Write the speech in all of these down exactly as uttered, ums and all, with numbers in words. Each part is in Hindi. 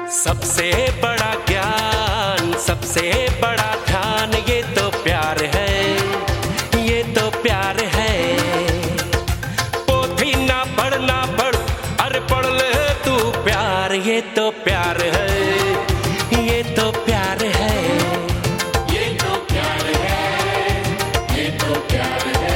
सबसे बड़ा ज्ञान, सबसे बड़ा ध्यान, ये तो प्यार है, ये तो प्यार है। पोथी ना पढ़ ना पढ़, अरे पढ़ ले तू प्यार, ये तो प्यार है, ये तो प्यार है, ये तो प्यार है, ये तो प्यार है।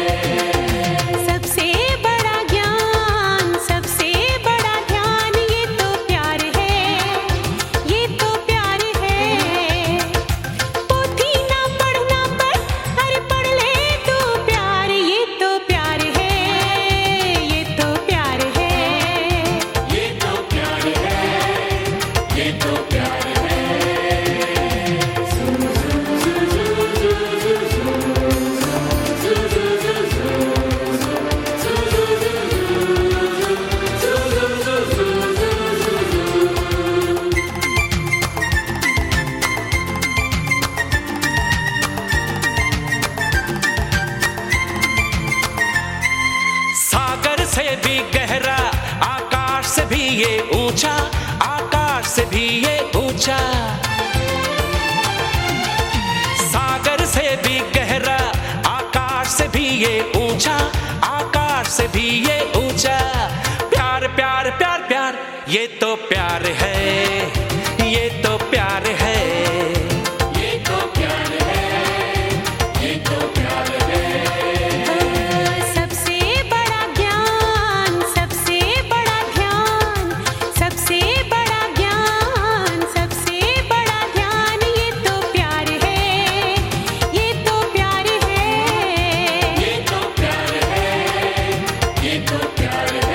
सबसे बड़ा ज्ञान, सबसे बड़ा ध्यान, ये तो प्यार है, ये तो प्यार है। पोथी ना पढ़ ना पढ़, अरे पढ़ ले तू प्यार, ये तो प्यार है, ये तो प्यार है, ये तो प्यार है, ये तो प्यार है। सागर से भी गहरा, आकाश से भी ये ऊंचा, आकाश से भी ये ऊंचा। सागर से भी गहरा, आकाश से भी ये ऊंचा, आकाश से भी ये ऊंचा। प्यार प्यार प्यार प्यार, ये तो प्यार है, ये तो प्यार है, ये तो प्यार है, ये तो प्यार है। सबसे बड़ा ज्ञान, सबसे बड़ा ध्यान, सबसे बड़ा ज्ञान, सबसे बड़ा ध्यान, ये तो प्यार है, ये तो प्यार है, ये तो प्यार है, ये तो प्यार है।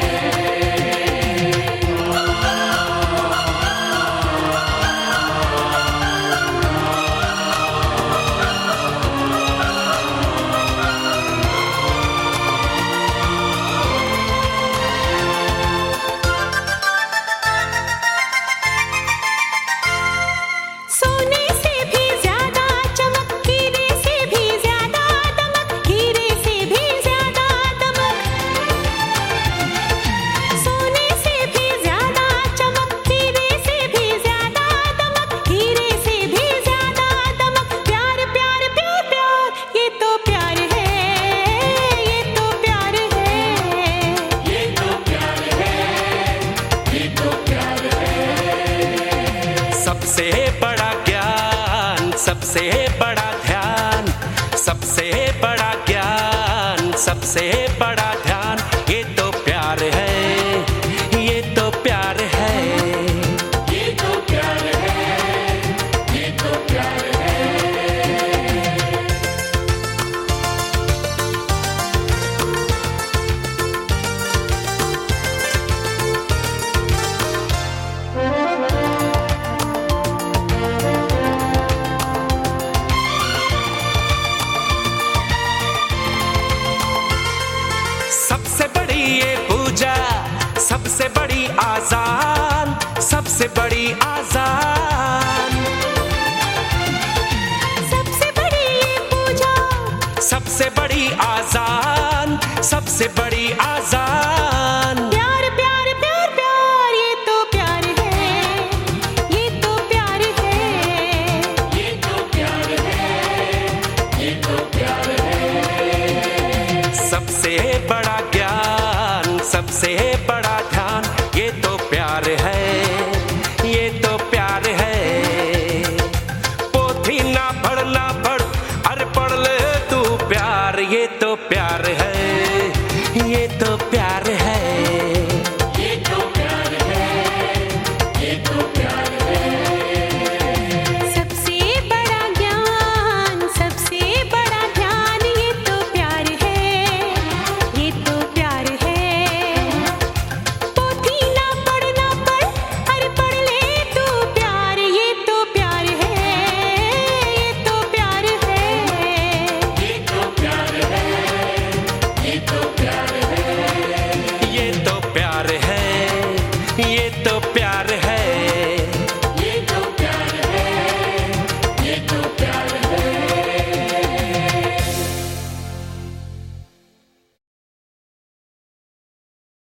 सोने से भी ज्यादा चमक, हीरे से भी ज्यादा दमक, हीरे से भी ज्यादा दमक। सोने से भी ज्यादा चमक, हीरे से भी ज्यादा दमक, हीरे से भी ज्यादा दमक। प्यार प्यार प्यार प्यार, ये तो प्यार है, ये तो प्यार है, ये तो प्यार है, ये तो प्यार है। सबसे बड़ा ज्ञान, सबसे बड़ा ध्यान, सबसे बड़ा ज्ञान, सबसे बड़ा ध्यान, ये तो प्यार है, ये तो प्यार है, ये तो प्यार है, ये तो प्यार है। सबसे बड़ी ये पूजा, सबसे बड़ी आजान, सबसे बड़ी आजान। सबसे बड़ी ये पूजा, सबसे बड़ी आजान, सबसे बड़ी